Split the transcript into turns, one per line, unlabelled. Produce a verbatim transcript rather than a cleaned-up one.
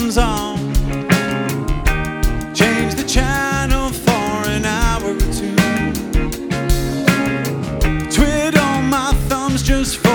comes on. Change the channel for an hour or two. Twiddle my thumbs just